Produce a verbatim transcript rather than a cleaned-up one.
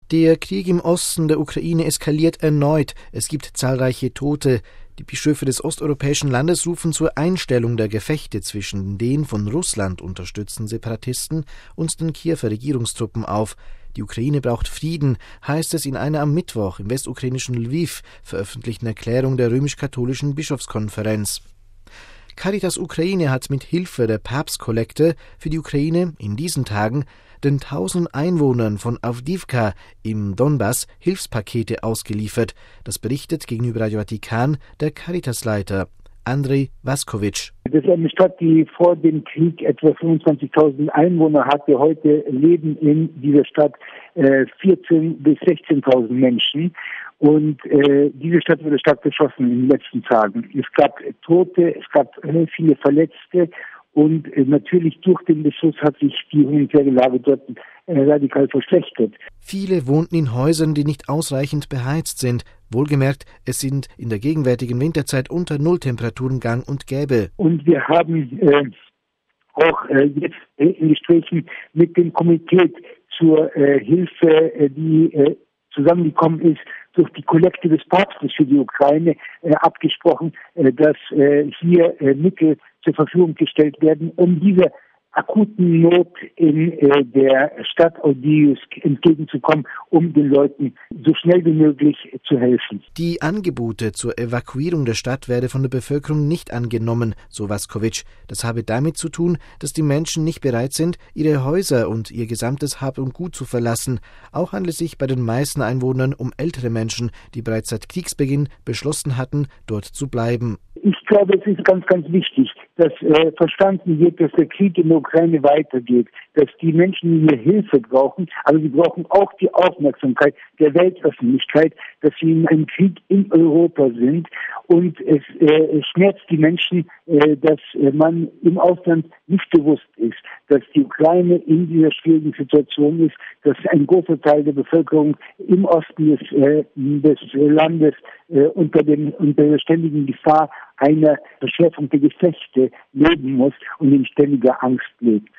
Der Krieg im Osten der Ukraine eskaliert erneut. Es gibt zahlreiche Tote. Die Bischöfe des osteuropäischen Landes rufen zur Einstellung der Gefechte zwischen den von Russland unterstützten Separatisten und den Kiewer Regierungstruppen auf. Die Ukraine braucht Frieden, heißt es in einer am Mittwoch im westukrainischen Lwiw veröffentlichten Erklärung der römisch-katholischen Bischofskonferenz. Caritas Ukraine hat mit Hilfe der Papstkollekte für die Ukraine in diesen Tagen den tausend Einwohnern von Awdijiwka im Donbass Hilfspakete ausgeliefert. Das berichtet gegenüber Radio Vatikan der Caritas-Leiter Andrej Vaskovic. Das ist eine Stadt, die vor dem Krieg etwa fünfundzwanzigtausend Einwohner hatte. Heute leben in dieser Stadt äh, vierzehntausend bis sechzehntausend Menschen. Und äh, diese Stadt wurde stark beschossen in den letzten Tagen. Es gab Tote, es gab äh, viele Verletzte. Und äh, natürlich durch den Beschuss hat sich die humanitäre Lage dort äh, radikal verschlechtert. Viele wohnten in Häusern, die nicht ausreichend beheizt sind. Wohlgemerkt, es sind in der gegenwärtigen Winterzeit unter Nulltemperaturen gang und gäbe. Und wir haben äh, auch äh, jetzt äh, in Gesprächen mit dem Komitee zur äh, Hilfe, äh, die äh, zusammengekommen ist, durch die Kollekte des Papstes für die Ukraine äh, abgesprochen, äh, dass äh, hier äh, Mittel zur Verfügung gestellt werden, um diese akuten Not in äh, der Stadt Awdijiwka entgegenzukommen, um den Leuten so schnell wie möglich zu helfen. Die Angebote zur Evakuierung der Stadt werde von der Bevölkerung nicht angenommen, so Vaskovic. Das habe damit zu tun, dass die Menschen nicht bereit sind, ihre Häuser und ihr gesamtes Hab und Gut zu verlassen. Auch handelt es sich bei den meisten Einwohnern um ältere Menschen, die bereits seit Kriegsbeginn beschlossen hatten, dort zu bleiben. Ich glaube, es ist ganz, ganz wichtig, dass äh, verstanden wird, dass der Krieg in der Ukraine weitergeht, dass die Menschen hier Hilfe brauchen, aber sie brauchen auch die Aufmerksamkeit der Weltöffentlichkeit, dass sie in einem Krieg in Europa sind. Und es, äh, es schmerzt die Menschen, äh, dass äh, man im Ausland nicht bewusst ist, dass die Ukraine in dieser schwierigen Situation ist, dass ein großer Teil der Bevölkerung im Osten des, äh, des Landes äh, unter, dem, unter der ständigen Gefahr einer Verschärfung der Gefechte leben muss und in ständiger Angst lebt.